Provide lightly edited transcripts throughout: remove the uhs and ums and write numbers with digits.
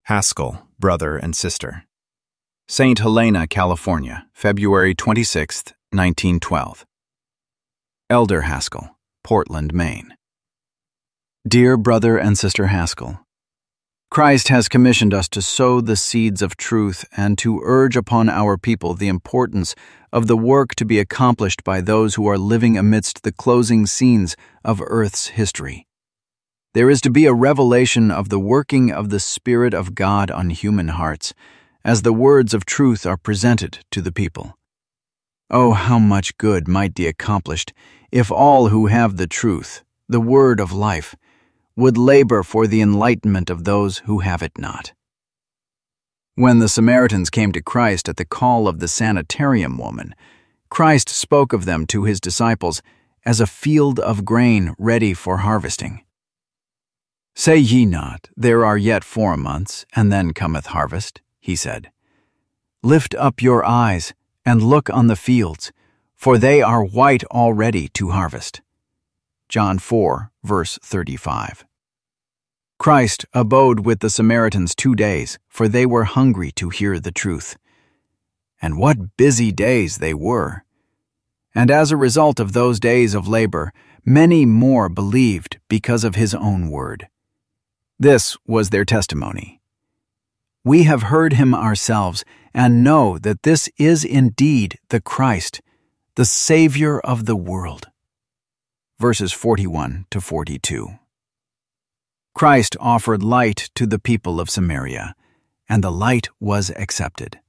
Haskell, brother and sister. St. Helena, California, February 26, 1912. Elder Haskell, Portland, Maine. Dear Brother and Sister Haskell, Christ has commissioned us to sow the seeds of truth and to urge upon our people the importance of the work to be accomplished by those who are living amidst the closing scenes of Earth's history. There is to be a revelation of the working of the Spirit of God on human hearts, as the words of truth are presented to the people. Oh, how much good might be accomplished if all who have the truth, the word of life, would labor for the enlightenment of those who have it not. When the Samaritans came to Christ at the call of the sanitarium woman, Christ spoke of them to his disciples as a field of grain ready for harvesting. Say ye not, there are yet 4 months, and then cometh harvest, he said. Lift up your eyes, and look on the fields, for they are white already to harvest. John 4, verse 35. Christ abode with the Samaritans 2 days, for they were hungry to hear the truth. And what busy days they were! And as a result of those days of labor, many more believed because of his own word. This was their testimony. We have heard him ourselves and know that this is indeed the Christ, the Savior of the world. Verses 41 to 42. Christ offered light to the people of Samaria, and the light was accepted.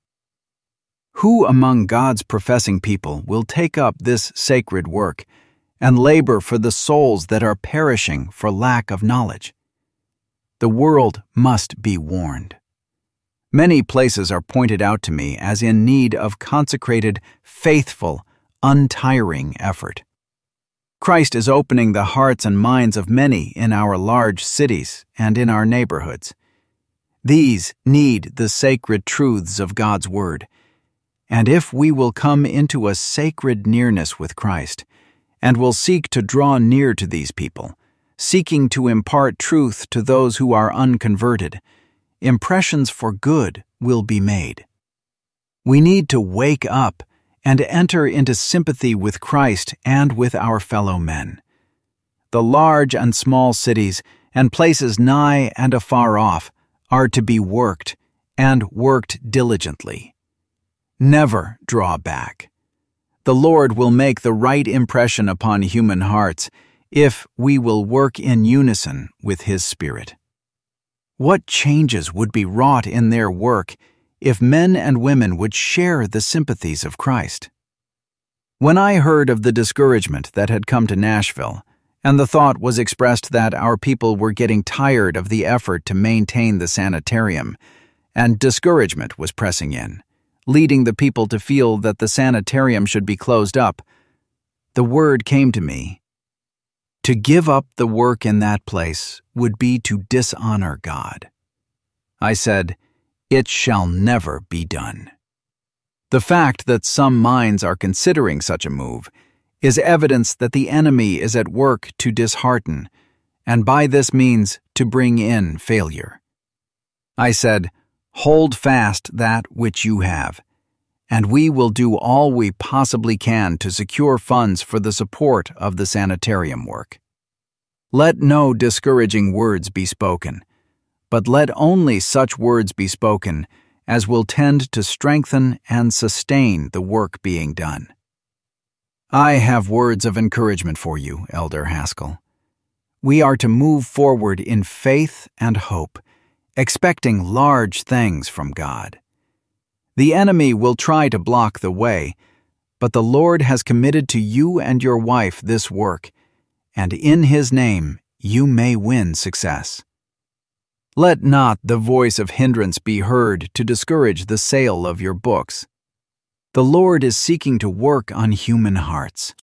Who among God's professing people will take up this sacred work and labor for the souls that are perishing for lack of knowledge? The world must be warned. Many places are pointed out to me as in need of consecrated, faithful, untiring effort. Christ is opening the hearts and minds of many in our large cities and in our neighborhoods. These need the sacred truths of God's Word, and if we will come into a sacred nearness with Christ, and will seek to draw near to these people, seeking to impart truth to those who are unconverted, impressions for good will be made. We need to wake up and enter into sympathy with Christ and with our fellow men. The large and small cities and places nigh and afar off are to be worked, and worked diligently. Never draw back. The Lord will make the right impression upon human hearts if we will work in unison with His Spirit. What changes would be wrought in their work if men and women would share the sympathies of Christ? When I heard of the discouragement that had come to Nashville, and the thought was expressed that our people were getting tired of the effort to maintain the sanitarium, and discouragement was pressing in, leading the people to feel that the sanitarium should be closed up, the word came to me. To give up the work in that place would be to dishonor God. I said, "It shall never be done." The fact that some minds are considering such a move is evidence that the enemy is at work to dishearten, and by this means to bring in failure. I said, "Hold fast that which you have, and we will do all we possibly can to secure funds for the support of the sanitarium work. Let no discouraging words be spoken, but let only such words be spoken as will tend to strengthen and sustain the work being done." I have words of encouragement for you, Elder Haskell. We are to move forward in faith and hope, expecting large things from God. The enemy will try to block the way, but the Lord has committed to you and your wife this work, and in His name you may win success. Let not the voice of hindrance be heard to discourage the sale of your books. The Lord is seeking to work on human hearts.